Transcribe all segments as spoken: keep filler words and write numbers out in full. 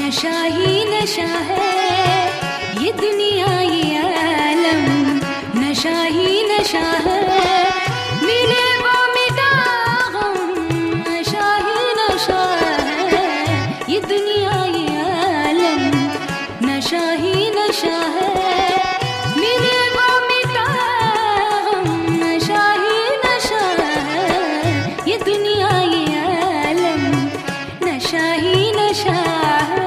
नशा ही नशा है ये दुनिया ये आलम, नशा ही नशा है मिले वो मिटा गम, नशा ही नशा है ये दुनिया ये आलम, नशा ही नशा है मिले वो मिटा गम, नशा ही नशा है ये दुनिया ये आलम, नशा ही नशा है।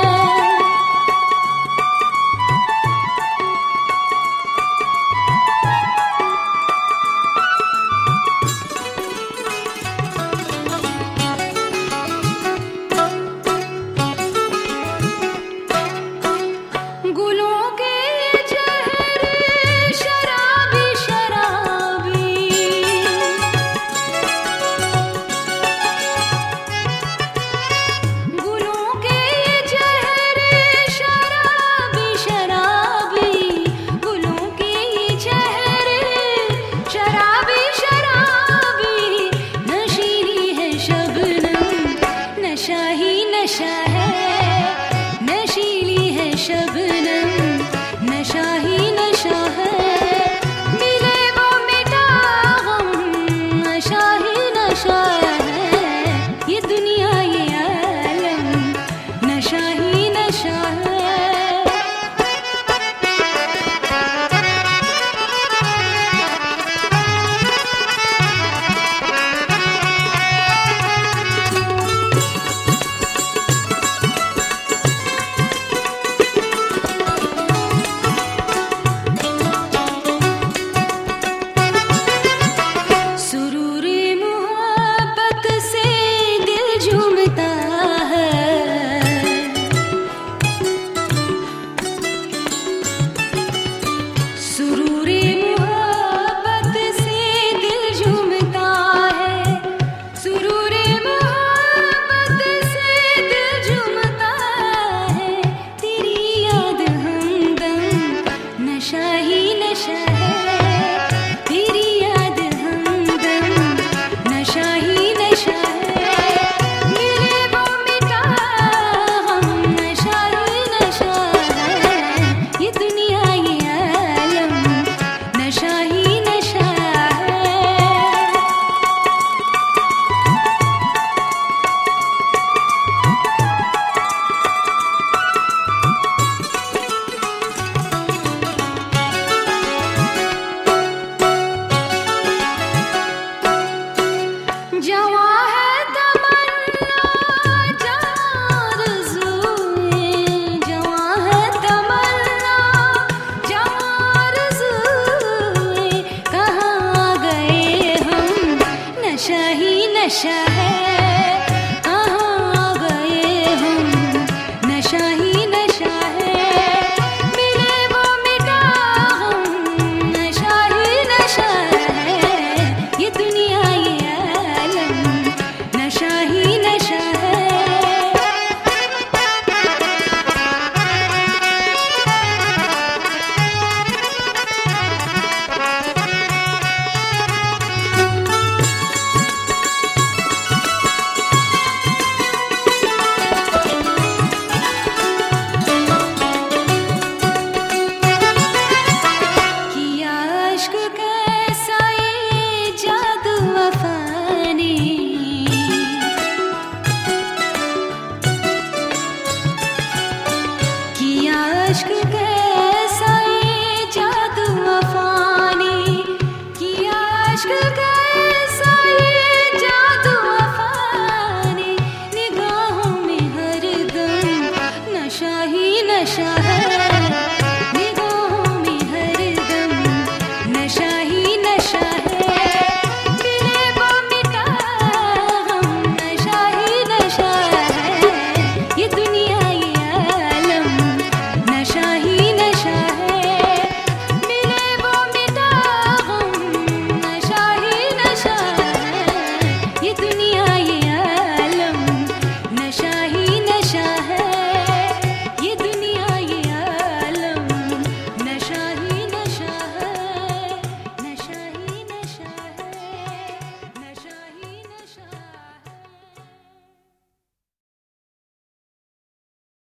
नशा ही नशा है नशीली है शबनम, नशा ही नशा है मिले वो मिटा गम, नशा ही नशा है ये दुनिया ये आलम, नशा ही नशा है। नशा ही नशा है तेरी याद हमदम, नशा ही नशा है मिले वो मिटा गम, नशा ही नशा है ये दुनिया ये आलम, नशा ही नशा है। जवां है तमन्ना जवां आरज़ूएं, जवां है तमन्ना जवां आरज़ूएं, कहाँ गए हम, नशा ही नशा है कहाँ गए हम, नशा ही नशा है मिले वो मिटा गम, नशा ही नशा है ये दुनिया ये नशा ही नशा है। किया इश्क कैसा ये जादू वफा ने, किया इश्क कैसा ये जादू वफा ने, किया इश्क कैसा ये जादू वफा ने, निगाहों में हरदम नशा ही नशा